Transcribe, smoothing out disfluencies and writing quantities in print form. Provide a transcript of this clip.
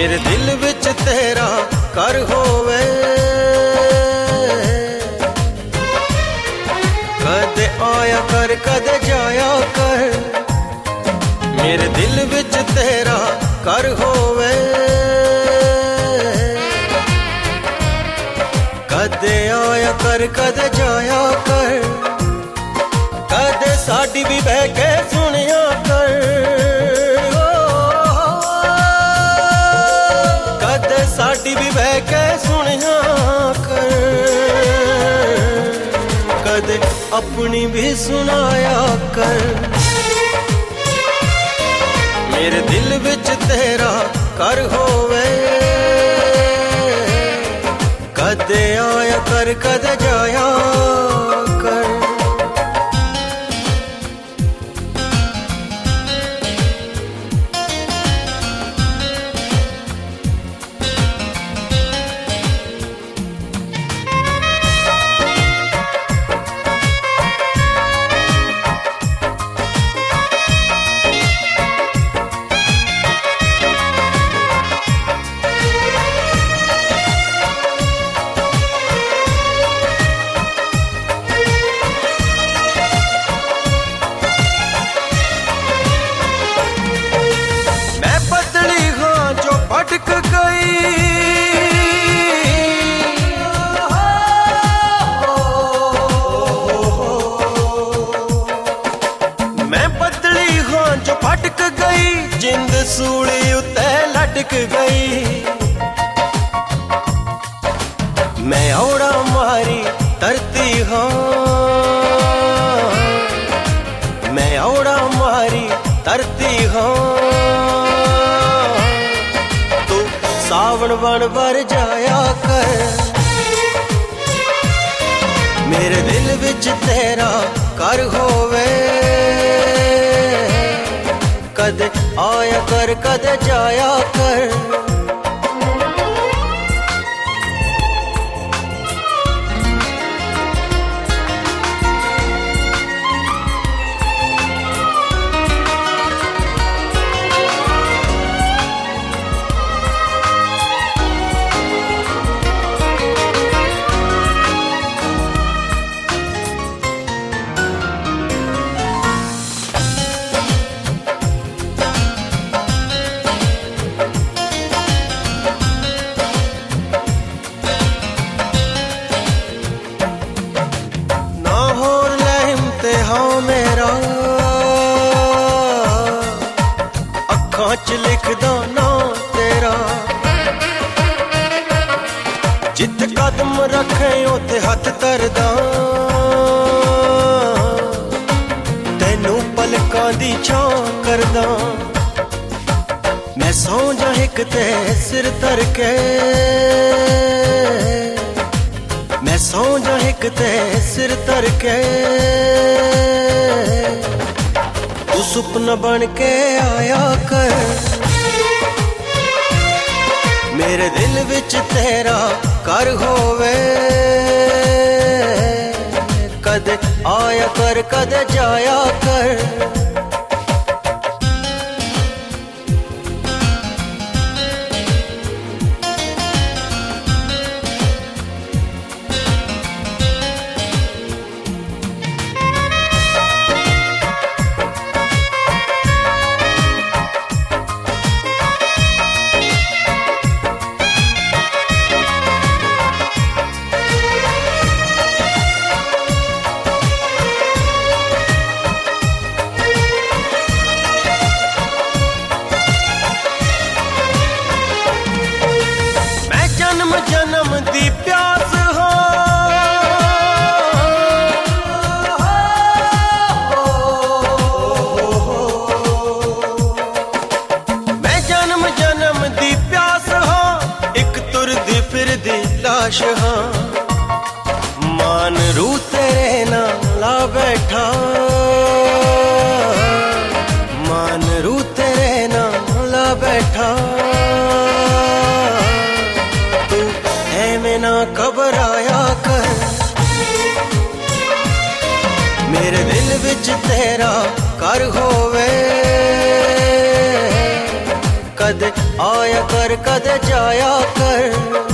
मेरे दिल विच तेरा घर होवे, कदे आया कर कदे जाया कर। मेरे दिल विच तेरा घर होवे, कदे आया कर कदे जाया कर। कदे साडी भी बह के सुनिया कर, कदे साडी भी बह के सुनिया कर। कदे अपनी भी सुनाया कर। मेरे दिल विच तेरा घर होवे, कदे आया कर कदे जाया कर। भटक गई मैं बदली हां जो भटक गई, जिंद सूली उते लटक गई। मैं औड़ा मारी तरती हां, मैं औड़ा मारी तरती हां। सावन बन बर जाया कर। मेरे दिल विच तेरा घर होवे, कदे आया कर कदे जाया कर। हाँ मेरा अखां च लिखदा ना तेरा, जित कदम रखे उते हथ धरदा। तैनू पलकां दी छां करदा, मैं सौ जा हिक ते सिर धर के। मैं सौ जा हिक ते सिर धर के। तू सुपना बन के आया कर। मेरे दिल विच तेरा घर होवे, कदे आया कर कदे जाया कर। जन्म दी प्यास हो, मैं जन्म जन्म दी प्यास हाँ, एक तुरदी फिरदी लाश हाँ। मान रू तेरे नाम ला बैठा, मान रू तेरे नाम ला बैठा। में ना घबराया कर। मेरे दिल विच तेरा घर होवे, कदे आ आया कर कदे जाया कर।